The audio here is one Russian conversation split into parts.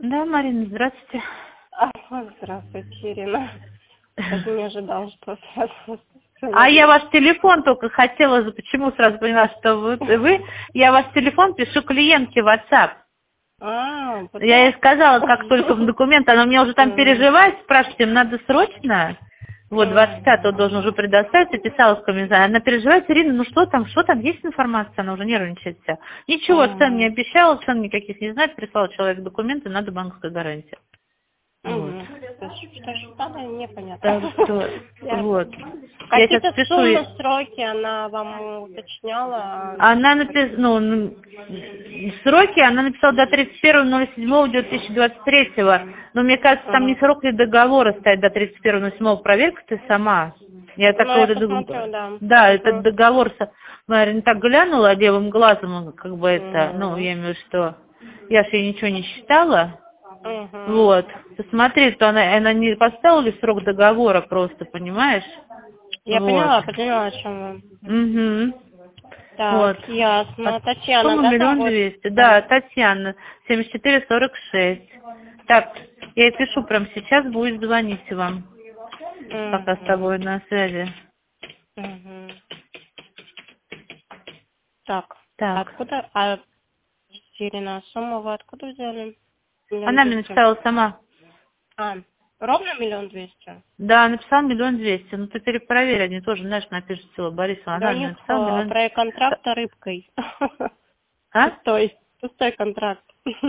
Да, Марина, здравствуйте. Здравствуйте, Ирина. Даже не ожидал, что сразу. А я ваш телефон только хотела, почему сразу поняла, что вы, я ваш телефон пишу клиентке в WhatsApp. Я ей сказала, как только в документ, она мне уже там переживает, спрашивает, им надо срочно. Вот, 25-го должен уже предоставить, я писала в комментариях. Она переживает, Ирина, ну что там, есть информация, она уже нервничает вся. Ничего, цен не обещала, цен никаких не знает, прислал человек документы, надо банковская гарантия. Вот. Что там, непонятно. Так что, вот. Какие-то суммы, сроки она вам уточняла? Она написала, сроки она написала до 31.07.2023. Но мне кажется, там не срок ли договора стоит до 31.07. Проверка ты сама. Я такой посмотрю, да. Да, этот договор, наверное, так глянула левым глазом, как бы это, я имею в виду, что я же ей ничего не считала. Вот. Посмотри, то она не поставила срок договора просто, понимаешь? Я поняла, о чем вы. Угу. Так, Вот. ясно. Татьяна, Сумма да? 1 200 000. Да, Татьяна, 7446. Так, я ей пишу прямо сейчас, будет звонить вам. Пока с тобой на связи. Так. Откуда? Ирина, сумму вы откуда взяли? Она мне написала сама. Ровно 1 200 000? Да, написала 1 200 000. Ну ты перепроверь, они тоже, знаешь, напишут всего Борисова. Да, Она у них написала 1 проект контракта рыбкой. Пустой контракт.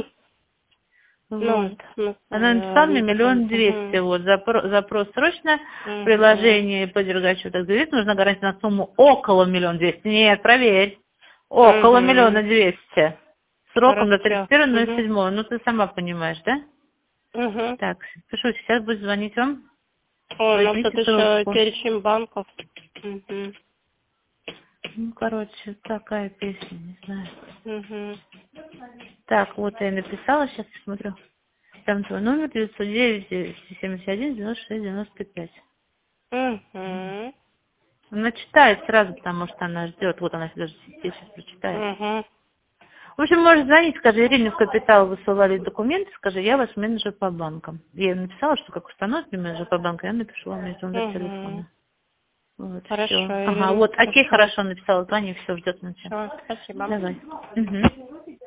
Вот. Она написала мне 1 200 000. Вот, запрос срочно, приложение по Дергачеву так говорит, нужна гарантия на сумму около 1 200 000. Нет, проверь. Около 1 200 000. Сроком до 31.07. Ну, ты сама понимаешь, да? Так, пишу, сейчас будет звонить вам. О, у нас тут еще перечень банков. Ну, короче, такая песня, не знаю. Так, вот я написала, сейчас посмотрю. Там твой номер 909-71-96-95. Она читает сразу, потому что она ждет. Вот она даже сейчас прочитает. В общем, можешь звонить, скажи, Ирине в Капитал высылали документы, скажи, я ваш менеджер по банкам. Я ей написала, что как установить менеджер по банкам, я напишу вам номер телефона. Вот, хорошо. Ага, вот, окей, хорошо, написала, звони, все, ждет на тебя. Спасибо. Давай. Угу.